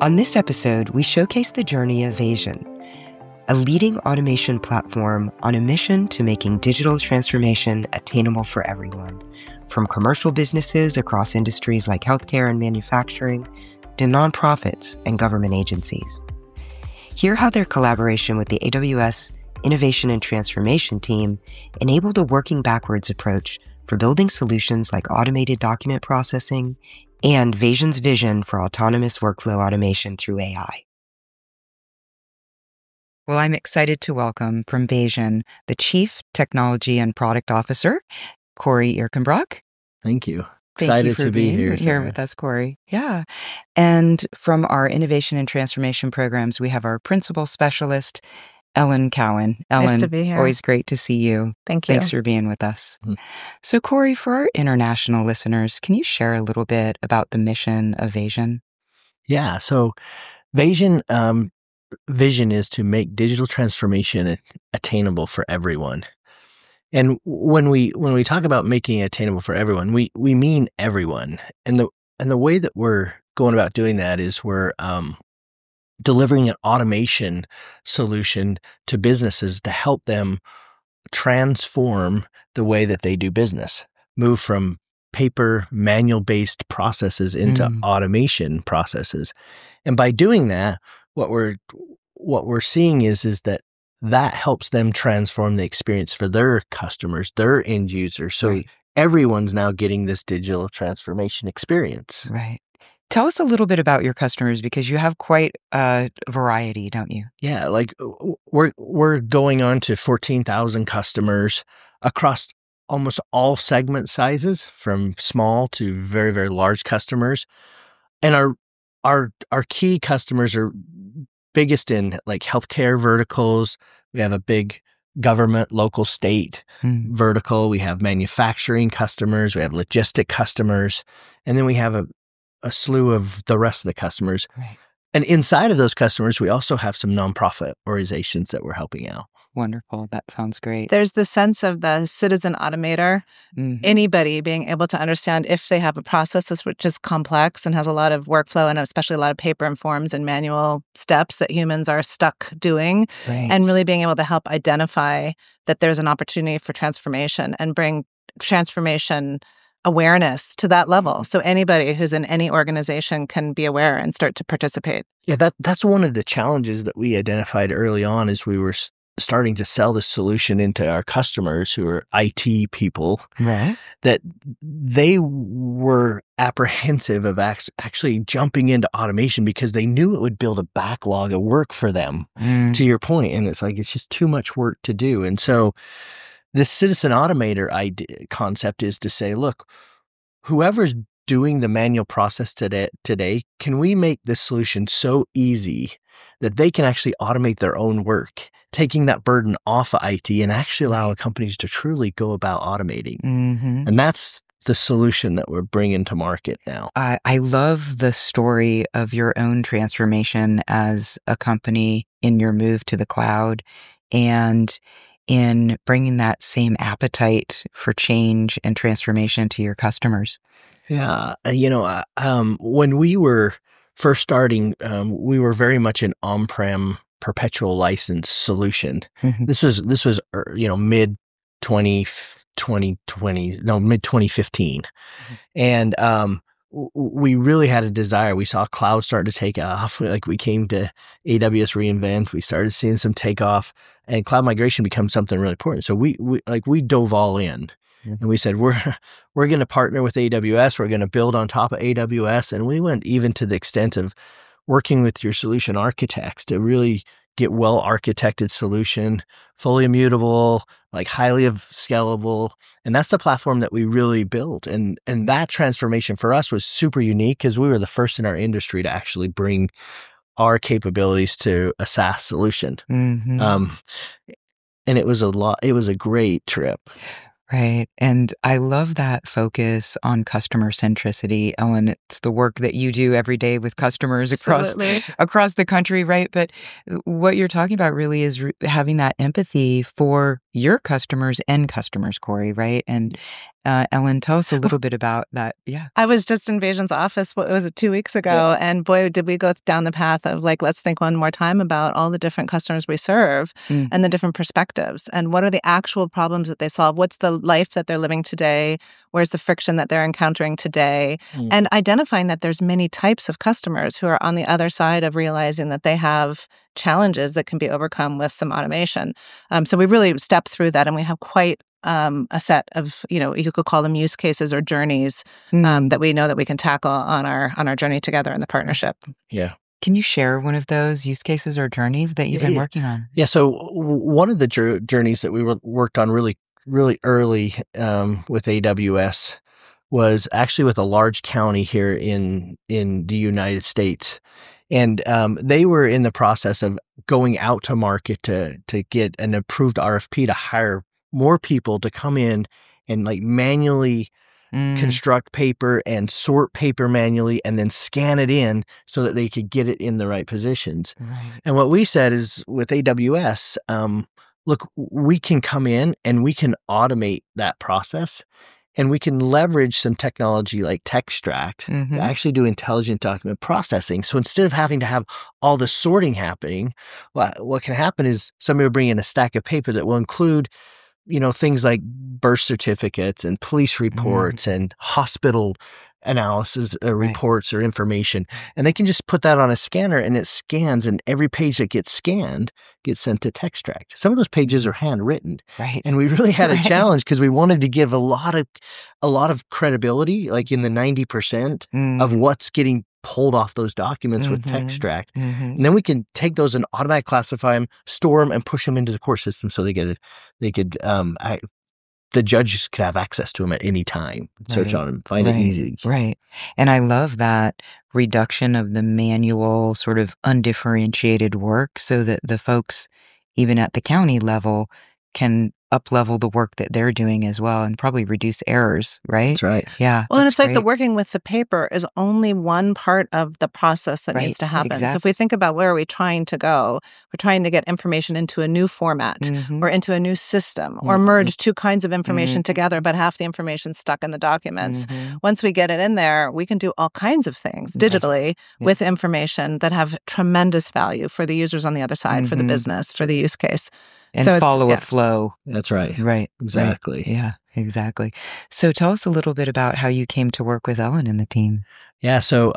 On this episode, we showcase the journey of Vasion, a leading automation platform on a mission to making digital transformation attainable for everyone, from commercial businesses across industries like healthcare and manufacturing to nonprofits and government agencies. Hear how their collaboration with the AWS Innovation and Transformation team enabled a working backwards approach for building solutions like automated document processing and Vasion's vision for autonomous workflow automation through AI. Well, I'm excited to welcome from Vasion the Chief Technology and Product Officer, Corey Erkenbrock. Thank you. Thank you Excited for to be being here with us, Corey. Yeah. And from our Innovation and Transformation programs, we have our Principal Specialist, Ellen Cowan. Ellen, Nice to be here. Always great to see you. Thank you. Thanks for being with us. Mhm. So, Corey, for our international listeners, can you share a little bit about the mission of Vasion? Yeah. So Vasion vision is to make digital transformation attainable for everyone. And when we talk about making it attainable for everyone, we mean everyone. And the way that we're going about doing that is we're delivering an automation solution to businesses to help them transform the way that they do business, move from paper, manual-based processes into automation processes. And by doing that, what we're seeing is that helps them transform the experience for their customers, their end users. So Right. everyone's now getting this digital transformation experience. Right. Tell us a little bit about your customers because you have quite a variety, don't you? Yeah, like we're going on to 14,000 customers across almost all segment sizes, from small to very, very large customers. And our key customers are biggest in like healthcare verticals. We have a big government, local, state vertical. We have manufacturing customers. We have logistic customers. And then we have a slew of the rest of the customers. Right. And inside of those customers, we also have some nonprofit organizations that we're helping out. Wonderful. That sounds great. There's the sense of the citizen automator, anybody being able to understand if they have a process which is complex and has a lot of workflow and especially a lot of paper and forms and manual steps that humans are stuck doing, Right. and really being able to help identify that there's an opportunity for transformation and bring transformation awareness to that level. So anybody who's in any organization can be aware and start to participate. Yeah, that's one of the challenges that we identified early on as we were starting to sell this solution into our customers who are IT people, Right. that they were apprehensive of actually jumping into automation because they knew it would build a backlog of work for them, to your point. And it's like, it's just too much work to do. And so this citizen automator concept is to say, look, whoever's doing the manual process today, can we make this solution so easy that they can actually automate their own work, taking that burden off of IT and actually allowing companies to truly go about automating? And that's the solution that we're bringing to market now. I love the story of your own transformation as a company in your move to the cloud and in bringing that same appetite for change and transformation to your customers. Yeah. When we were first starting, we were very much an on-prem perpetual license solution. This was mid 2015. And we really had a desire. We saw cloud start to take off. Like, we came to AWS reInvent. We started seeing some takeoff, and cloud migration becomes something really important. So we dove all in, and we said, we're going to partner with AWS. We're going to build on top of AWS. And we went even to the extent of working with your solution architects to really get well-architected solution, fully immutable, like highly scalable. And that's the platform that we really built. And that transformation for us was super unique because we were the first in our industry to actually bring our capabilities to a SaaS solution. And it was a great trip. Right. And I love that focus on customer centricity. Ellen, it's the work that you do every day with customers across the country, right? But what you're talking about really is having that empathy for your customers and customers, Corey, right? And Ellen, tell us a little bit about that. Yeah. I was just in Vasion's office, what was it, 2 weeks ago? Yeah. And boy, did we go down the path of like, let's think one more time about all the different customers we serve and the different perspectives. And what are the actual problems that they solve? What's the life that they're living today? Where's the friction that they're encountering today? And identifying that there's many types of customers who are on the other side of realizing that they have challenges that can be overcome with some automation. So we really step through that, and we have quite a set of, you could call them use cases or journeys that we know that we can tackle on our journey together in the partnership. Yeah. Can you share one of those use cases or journeys that you've been working on? Yeah. So one of the journeys that we worked on really, really early with AWS was actually with a large county here in the United States. And they were in the process of going out to market to get an approved RFP to hire more people to come in and like manually construct paper and sort paper manually and then scan it in so that they could get it in the right positions. Right. And what we said is with AWS, look, we can come in and we can automate that process. And we can leverage some technology like Textract to actually do intelligent document processing. So instead of having to have all the sorting happening, what can happen is somebody will bring in a stack of paper that will include, things like birth certificates and police reports and hospital analysis reports or information. And they can just put that on a scanner and it scans, and every page that gets scanned gets sent to Textract. Some of those pages are handwritten. Right. And we really had a challenge because we wanted to give a lot of credibility, like in the 90% of what's getting pulled off those documents with Textract. And then we can take those and automatically classify them, store them, and push them into the core system so the judges could have access to them at any time, search on them, find it easy. Right. And I love that reduction of the manual sort of undifferentiated work so that the folks, even at the county level, can up-level the work that they're doing as well and probably reduce errors, right? That's right. Yeah. Well, and it's like the working with the paper is only one part of the process that needs to happen. Exactly. So if we think about where are we trying to go, we're trying to get information into a new format or into a new system or merge two kinds of information together, but half the information stuck in the documents. Once we get it in there, we can do all kinds of things digitally with information that have tremendous value for the users on the other side, for the business, for the use case. And so follow a flow. That's right. Right. Exactly. Right. Yeah, exactly. So tell us a little bit about how you came to work with Ellen and the team. Yeah. So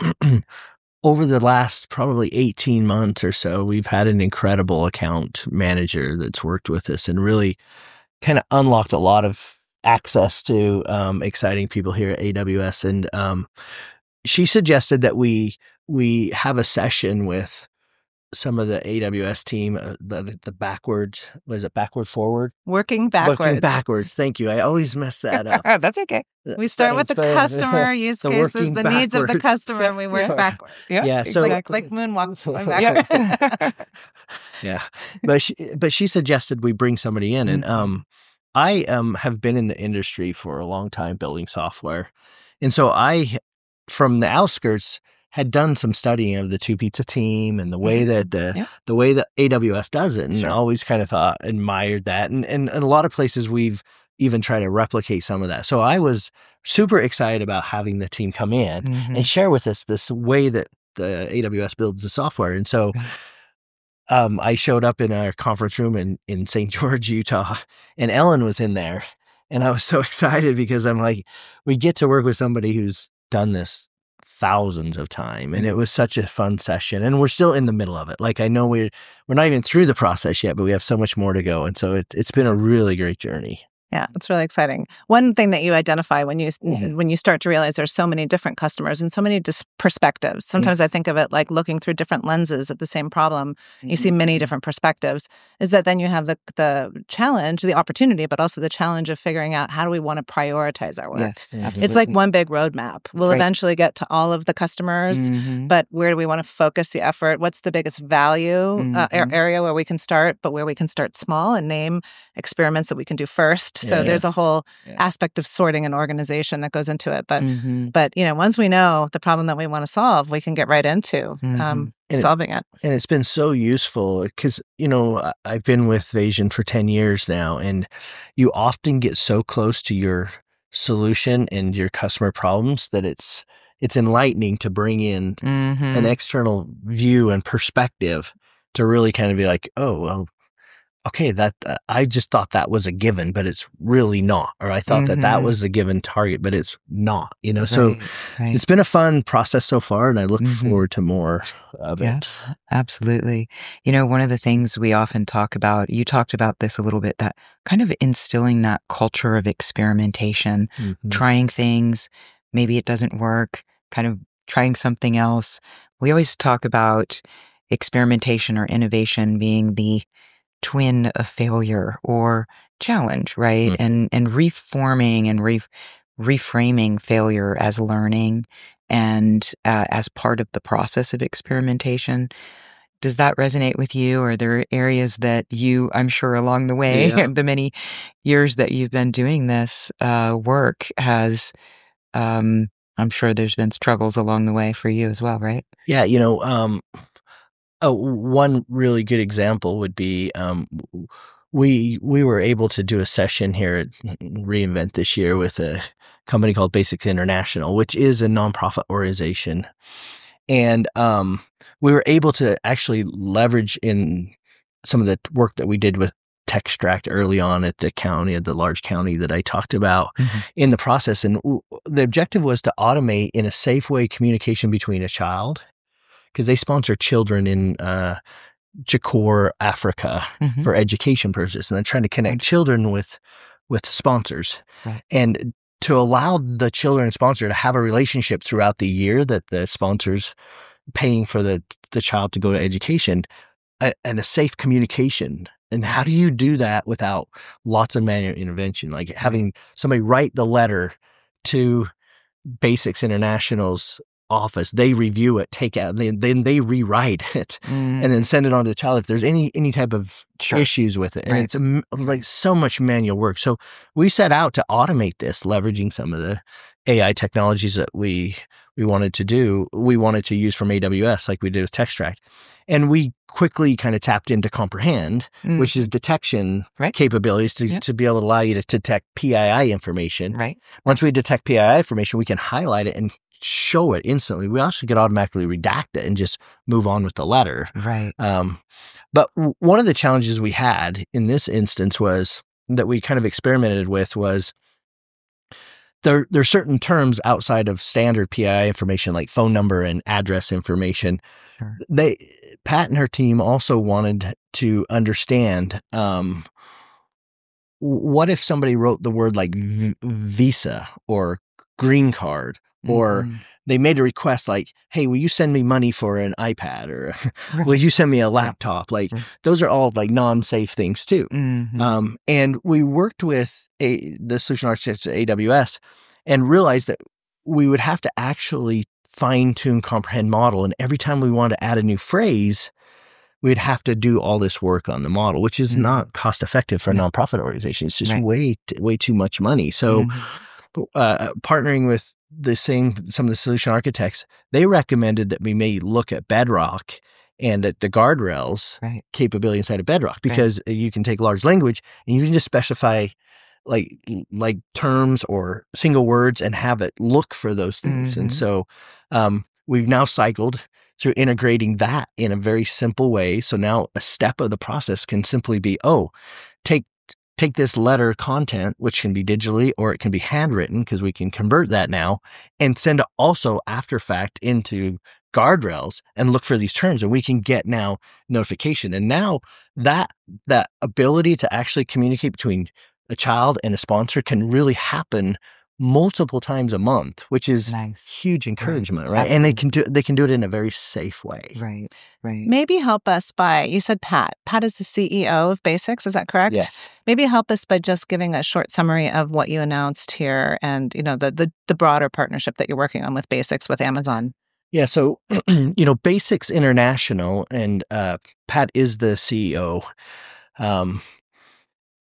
over the last probably 18 months or so, we've had an incredible account manager that's worked with us and really kind of unlocked a lot of access to exciting people here at AWS. And she suggested that we have a session with some of the AWS team, the backward, was it backward forward? Working backwards. Working backwards. Thank you. I always mess that up. That's okay. We start with the customer use cases, the needs of the customer, and we work backward. Yeah. So like moonwalk going backward. Yeah. But she suggested we bring somebody in, and I have been in the industry for a long time building software, and so I, from the outskirts, had done some studying of the Two Pizza team and the way that the way that AWS does it, and always kind of admired that, and a lot of places we've even tried to replicate some of that. So I was super excited about having the team come in and share with us this way that the AWS builds the software. And so I showed up in a conference room in St. George, Utah, and Ellen was in there, and I was so excited because I'm like, we get to work with somebody who's done this thousands of times, and it was such a fun session, and we're still in the middle of it. Like, I know we're not even through the process yet, but we have so much more to go, and so it's been a really great journey. Yeah, it's really exciting. One thing that you identify when you start to realize there's so many different customers and so many perspectives. Sometimes I think of it like looking through different lenses at the same problem. You see many different perspectives. Is that then you have the challenge, the opportunity, but also the challenge of figuring out how do we want to prioritize our work. Yes, absolutely. It's like one big roadmap. We'll eventually get to all of the customers, but where do we want to focus the effort? What's the biggest value area where we can start, but where we can start small and name experiments that we can do first So there's a Yes. whole Yeah. aspect of sorting and organization that goes into it. But Mhm. but once we know the problem that we want to solve, we can get right into Mhm. solving it. And it's been so useful because, I've been with Vasion for 10 years now, and you often get so close to your solution and your customer problems that it's enlightening to bring in an Mhm. external view and perspective to really kind of be like, oh, well, okay, that I just thought that was a given, but it's really not. Or I thought that Mhm. was a given target, but it's not, So Right. it's been a fun process so far, and I look Mhm. forward to more of it. Yes, absolutely. One of the things we often talk about, you talked about this a little bit, that kind of instilling that culture of experimentation, Mhm. trying things, maybe it doesn't work, kind of trying something else. We always talk about experimentation or innovation being the twin of failure or challenge, right? Mm. And reforming and reframing failure as learning and as part of the process of experimentation. Does that resonate with you? Are there areas that I'm sure along the way, Yeah. the many years that you've been doing this work I'm sure there's been struggles along the way for you as well, right? Yeah, one really good example would be we were able to do a session here at reInvent this year with a company called Basics International, which is a nonprofit organization, and we were able to actually leverage in some of the work that we did with Techstract early on at the large county that I talked about in the process, and the objective was to automate in a safe way communication between a child, because they sponsor children in Jakor, Africa, Mhm. for education purposes, and they're trying to connect Right. children with sponsors, Right. and to allow the children and sponsor to have a relationship throughout the year that the sponsor's paying for the child to go to education, and a safe communication. And how do you do that without lots of manual intervention? Like having somebody write the letter to Basics International's office, they review it, take out, then they rewrite it, and then send it on to the child if there's any type of Sure. issues with it. And Right. it's like so much manual work. So we set out to automate this, leveraging some of the AI technologies that we wanted to do. We wanted to use from AWS, like we did with Techstract, and we quickly kind of tapped into Comprehend, which is detection Right. capabilities to, Yep. to be able to allow you to detect PII information. Right. Once we detect PII information, we can highlight it and show it instantly. We also could automatically redact it and just move on with the letter. Right. But one of the challenges we had in this instance was that we kind of experimented with was there's certain terms outside of standard PII information, like phone number and address information. Sure. Pat and her team also wanted to understand what if somebody wrote the word like visa or green card, or they made a request like, hey, will you send me money for an iPad, or will you send me a laptop? Like those are all like non-safe things too. And we worked with the solution architects at AWS and realized that we would have to actually fine-tune Comprehend model. And every time we wanted to add a new phrase, we'd have to do all this work on the model, which is not cost effective for a nonprofit organization. It's just way too much money. So partnering with some of the solution architects, they recommended that we may look at Bedrock and at the guardrails capability inside of Bedrock, because you can take large language and you can just specify like terms or single words and have it look for those things. And so we've now cycled through integrating that in a very simple way. So now a step of the process can simply be, take this letter content, which can be digitally or it can be handwritten, because we can convert that now, and send it also after fact into guardrails and look for these terms, and we can get now notification. And now that ability to actually communicate between a child and a sponsor can really happen multiple times a month, which is huge encouragement, right? And they can do it in a very safe way. Right. Maybe help us by, you said Pat is the CEO of Basics, is that correct? Yes. Maybe help us by just giving a short summary of what you announced here and, the broader partnership that you're working on with Basics with Amazon. Yeah, so Basics International, and Pat is the CEO.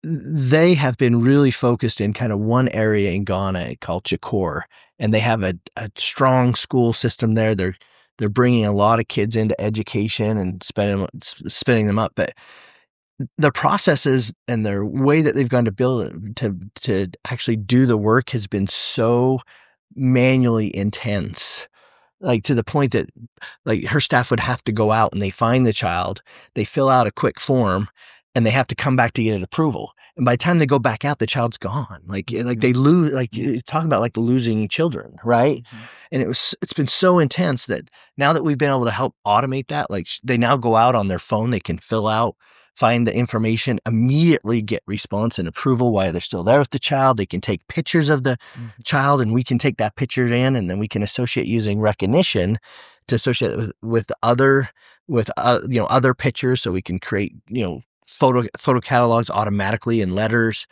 they have been really focused in kind of one area in Ghana called Chikor, and they have a strong school system there. They're bringing a lot of kids into education and spinning them up, but the processes and their way that they've gone to build it, to actually do the work has been so manually intense. Like to the point that like her staff would have to go out and they find the child, they fill out a quick form, and they have to come back to get an approval. And by the time they go back out, the child's gone. Like they lose, like you talk about like losing children, right? Mm-hmm. And it's been so intense that now that we've been able to help automate that, like they now go out on their phone, they can fill out, find the information, immediately get response and approval while they're still there with the child. They can take pictures of the child, and we can take that picture in, and then we can associate using recognition to associate it with other pictures, so we can create photo catalogs automatically in letters.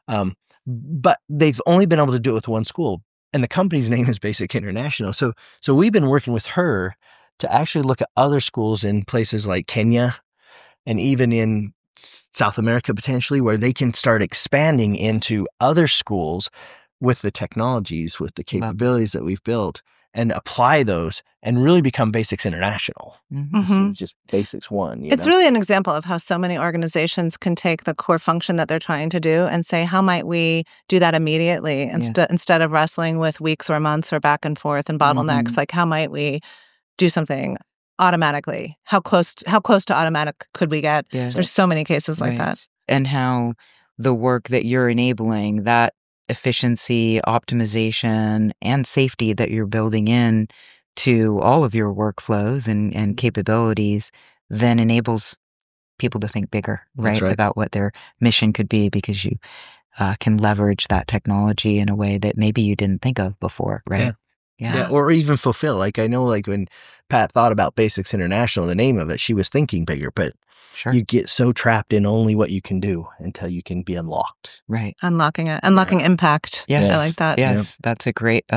But they've only been able to do it with one school, and the company's name is Basic International. So we've been working with her to actually look at other schools in places like Kenya and even in South America potentially, where they can start expanding into other schools with the technologies, with the capabilities that we've built, and apply those and really become Basics International. Mm-hmm. So just Basics 1. It's really an example of how so many organizations can take the core function that they're trying to do and say, how might we do that immediately instead of wrestling with weeks or months or back and forth and bottlenecks? Mm-hmm. Like, how might we do something automatically? How close to automatic could we get? Yes. There's so many cases like that. And how the work that you're enabling, that efficiency, optimization, and safety that you're building in to all of your workflows and capabilities then enables people to think bigger, right? About what their mission could be, because you can leverage that technology in a way that maybe you didn't think of before, right? Yeah, or even fulfill. Like I know, like when Pat thought about Basics International, the name of it, she was thinking bigger, but you get so trapped in only what you can do until you can be unlocked. Right. Unlocking impact. Yes. I like that. Yes, that's a great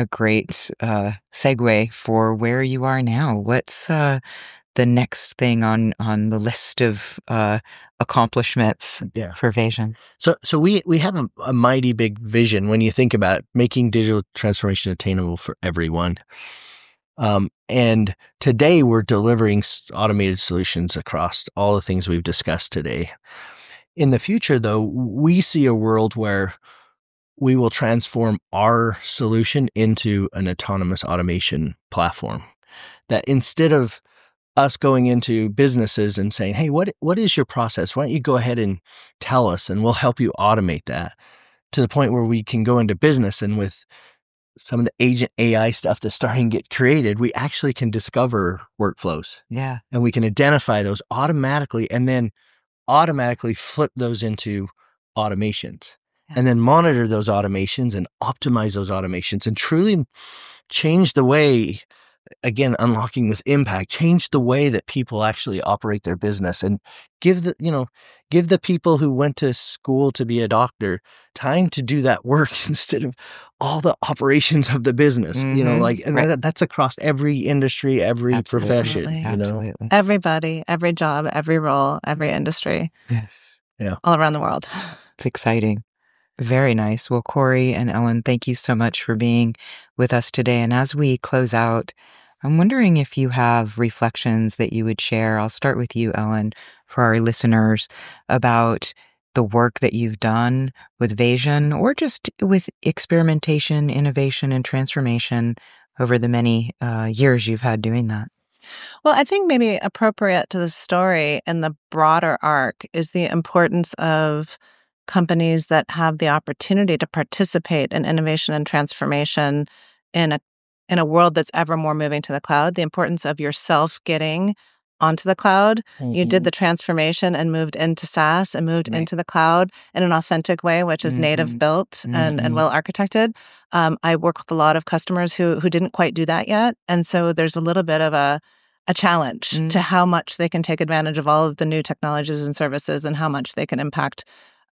segue for where you are now. What's the next thing on the list of accomplishments for Vasion? So we have a mighty big vision when you think about making digital transformation attainable for everyone. And today we're delivering automated solutions across all the things we've discussed today. In the future, though, we see a world where we will transform our solution into an autonomous automation platform. That instead of us going into businesses and saying, hey, what is your process? Why don't you go ahead and tell us and we'll help you automate that, to the point where we can go into business, and with some of the agent AI stuff that's starting to get created, we actually can discover workflows. Yeah. And we can identify those automatically and then automatically flip those into automations and then monitor those automations and optimize those automations and truly change the way, again, unlocking this impact, change the way that people actually operate their business, and give the people who went to school to be a doctor time to do that work instead of all the operations of the business. And that's across every industry, every profession. Absolutely. Everybody, every job, every role, every industry. Yes. Yeah. All around the world. It's exciting. Very nice. Well, Corey and Ellen, thank you so much for being with us today. And as we close out, I'm wondering if you have reflections that you would share. I'll start with you, Ellen, for our listeners, about the work that you've done with Vasion, or just with experimentation, innovation, and transformation over the many years you've had doing that. Well, I think maybe appropriate to the story in the broader arc is the importance of companies that have the opportunity to participate in innovation and transformation in a world that's ever more moving to the cloud. The importance of yourself getting onto the cloud. Mm-hmm. You did the transformation and moved into SaaS and moved into the cloud in an authentic way, which is native built and well architected. I work with a lot of customers who didn't quite do that yet. And so there's a little bit of a challenge to how much they can take advantage of all of the new technologies and services and how much they can impact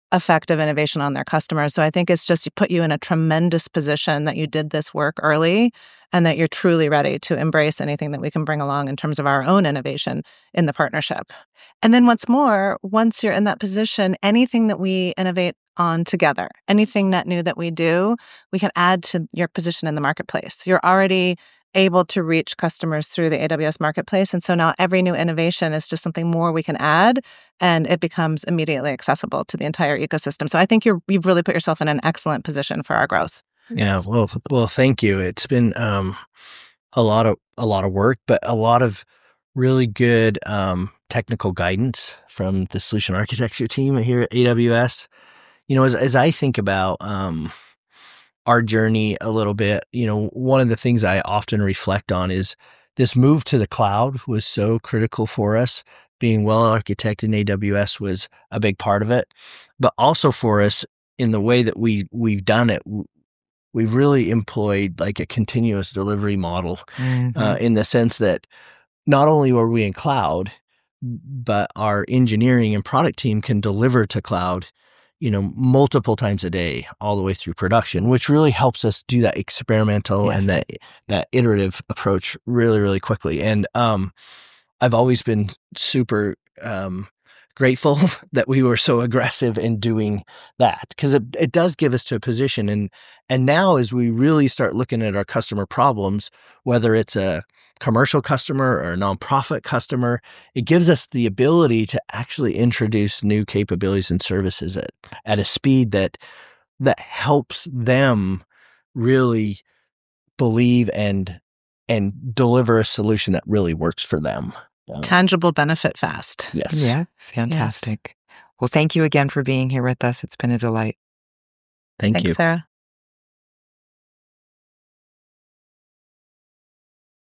effect of innovation on their customers. So I think it's just put you in a tremendous position that you did this work early and that you're truly ready to embrace anything that we can bring along in terms of our own innovation in the partnership. And then what's more, once you're in that position, anything that we innovate on together, anything net new that we do, we can add to your position in the marketplace. You're already able to reach customers through the AWS marketplace. And so now every new innovation is just something more we can add, and it becomes immediately accessible to the entire ecosystem. So I think you've really put yourself in an excellent position for our growth. Yeah, well, thank you. It's been a lot of work, but a lot of really good technical guidance from the solution architecture team here at AWS. As I think about our journey a little bit, one of the things I often reflect on is this move to the cloud was so critical for us. Being well architected in AWS was a big part of it, but also for us in the way that we've done it, we've really employed like a continuous delivery model in the sense that not only were we in cloud, but our engineering and product team can deliver to cloud multiple times a day, all the way through production, which really helps us do that experimental and that iterative approach really, really quickly. And I've always been super grateful that we were so aggressive in doing that, because it does give us to a position. And now as we really start looking at our customer problems, whether it's a commercial customer or a nonprofit customer, it gives us the ability to actually introduce new capabilities and services at a speed that helps them really believe and deliver a solution that really works for them. Tangible benefit fast. Yes. Yeah, fantastic. Yes. Well, thank you again for being here with us. It's been a delight. Thank you. Thanks, Sarah.